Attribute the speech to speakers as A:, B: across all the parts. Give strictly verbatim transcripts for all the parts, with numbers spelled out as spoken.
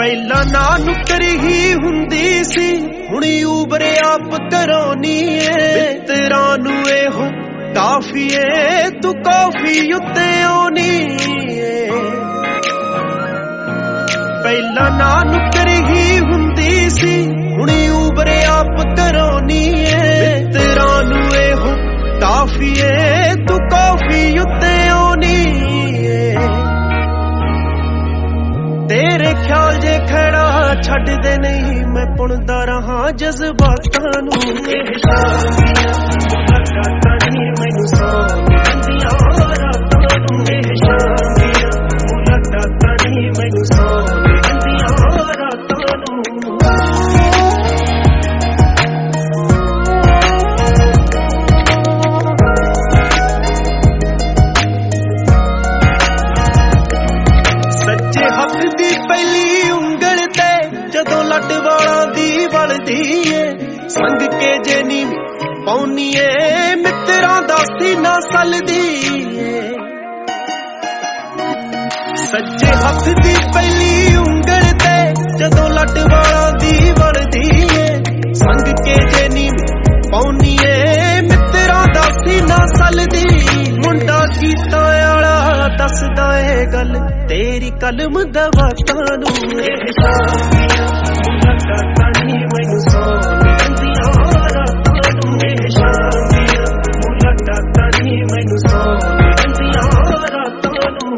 A: ਪਹਿਲਾਂ ਨਾ ਨੁਕਰ ਹੀ ਹੁੰਦੀ ਸੀ, ਹੁਣ ਊਬਰ ਆਪ ਕਰਾਉਣੀ ਏ। ਮਿੱਤਰਾਂ ਨੂੰ ਇਹੋ ਕਾਫੀ ਏ, ਤੂੰ ਕਾਫੀ ਉੱਤੇ ਆਉਣੀ ਏ। ਪਹਿਲਾਂ ਨਾ ਨੁਕਰ ਹੀ ਹੁੰਦੀ ਸੀ, ਹੁਣ ਊਬਰ ਆਪ ਕਰਾਉਣੀ ਏ। ਮਿੱਤਰਾਂ ਨੂੰ ਇਹੋ ਕਾਫੀ ਏ, ਤੂੰ ਕਾਫੀ ਉੱਤੇ ਆਉਣੀ ਏ। ਤੇਰੇ ਖਿਆਲ ਜੇ ਖੜਾ ਛੱਡਦੇ ਨਹੀਂ, ਮੈਂ ਪੁਣਦਾ ਰਹਾਂ ਜਜ਼ਬਾਤਾਂ ਨੂੰ। ਇਹ ਸ਼ਾਮੀਆਂ ਮੁਲਾਕਾਤਾਂ ਨੀ ਮੈਨੂੰ ਸੌਂ ਦਿੰਦੀਆਂ ਰਾਤਾਂ ਨੂੰ। ਇਹ ਸ਼ਾਮੀਆਂ ਮੁਲਾਕਾਤਾਂ ਨੀ ਮੈਨੂੰ ਸੌਂ ਦਿੰਦੀਆਂ ਰਾਤਾਂ ਨੂੰ। ਸੱਜੇ ਹੱਥ ਦੀ ਪਹਿਲੀ ਉਂਗਲ ਤੇ ਜਦੋਂ ਲੱਡ ਵਾਲਾਂ ਦੀ ਵਲਦੀ ਏ, ਸੰਗ ਕੇ ਜੇ ਨੀ ਪਾਉਣੀ ਏ, ਮਿੱਤਰਾਂ ਦਾ ਸੀਨਾ ਸਲਦੀ ਏ। ਸੱਜੇ ਹੱਥ ਦੀ ਪਹਿਲੀ ਉਂਗਲ ਤੇ ਜਦੋਂ ਲੱਡ ਵਾਲਾਂ ਦੀ ਵਲਦੀ ਏ, ਸੰਗ ਕੇ ਜੇ ਨੀ ਪਾਉਣੀ ਏ, ਮਿੱਤਰਾਂ ਦਾ ਸੀਨਾ ਸਲਦੀ। ਮੁੰਡਾ ਗੀਤਾਂ ਵਾਲਾ ਦੱਸਦਾ ਏ ਗੱਲ ਤੇਰੀ ਕਲਮ ਦਵਾਤਾਂ ਨੂੰ। ਇਹ ਸ਼ਾਮੀਆਂ ਮੁਲਾਕਾਤਾਂ ਨੀ ਮੈਨੂੰ ਸੌਂ ਦਿੰਦੀਆਂ ਰਾਤਾਂ ਨੂੰ। ਇਹ ਸ਼ਾਮੀਆਂ ਮੁਲਾਕਾਤਾਂ ਨੀ ਮੈਨੂੰ ਸੌਂ ਦਿੰਦੀਆਂ ਰਾਤਾਂ ਨੂੰ।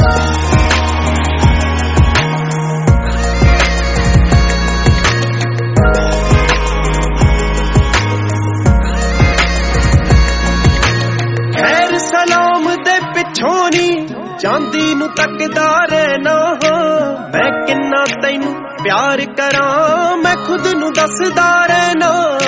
A: ਖੈਰ ਸਲਾਮ ਦੇ ਪਿੱਛੋਂ ਨੀ ਜਾਂਦੀ ਨੂੰ ਤੱਕਦਾ ਰਹਿਣਾ, ਮੈਂ ਕਿੰਨਾ ਤੈਨੂੰ ਪਿਆਰ ਕਰਾਂ ਮੈਂ ਖੁਦ ਨੂੰ ਦੱਸਦਾ ਰਹਿਣਾ।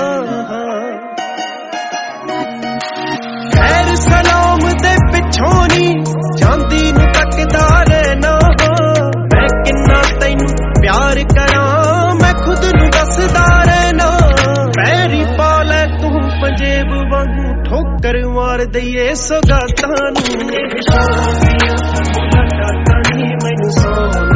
A: ਖੈਰ ਸਲਾਮ ਦੇ ਪਿੱਛੋਂ ਨੀ ਜਾਂਦੀ ਨੂੰ ਤੱਕਦਾ ਰਹਿਣਾ, ਮੈਂ ਕਿੰਨਾ ਤੈਨੂੰ ਪਿਆਰ ਕਰਾਂ ਮੈਂ ਖੁਦ ਨੂੰ ਦੱਸਦਾ ਰਹਿਣਾ। ਪੈਰੀ ਪਾ ਲੈ ਤੂੰ ਪੰਜੇਬ ਵਾਂਗੂ ਠੋਕਰ ਮਾਰ ਦਈਏ ਸੌਗਾਤਾਂ ਨੂੰ। ਇਹ ਸ਼ਾਮੀਆਂ ਮੁਲਾਕਾਤਾਂ ਨੀ ਮੈਨੂੰ ਸੌਂ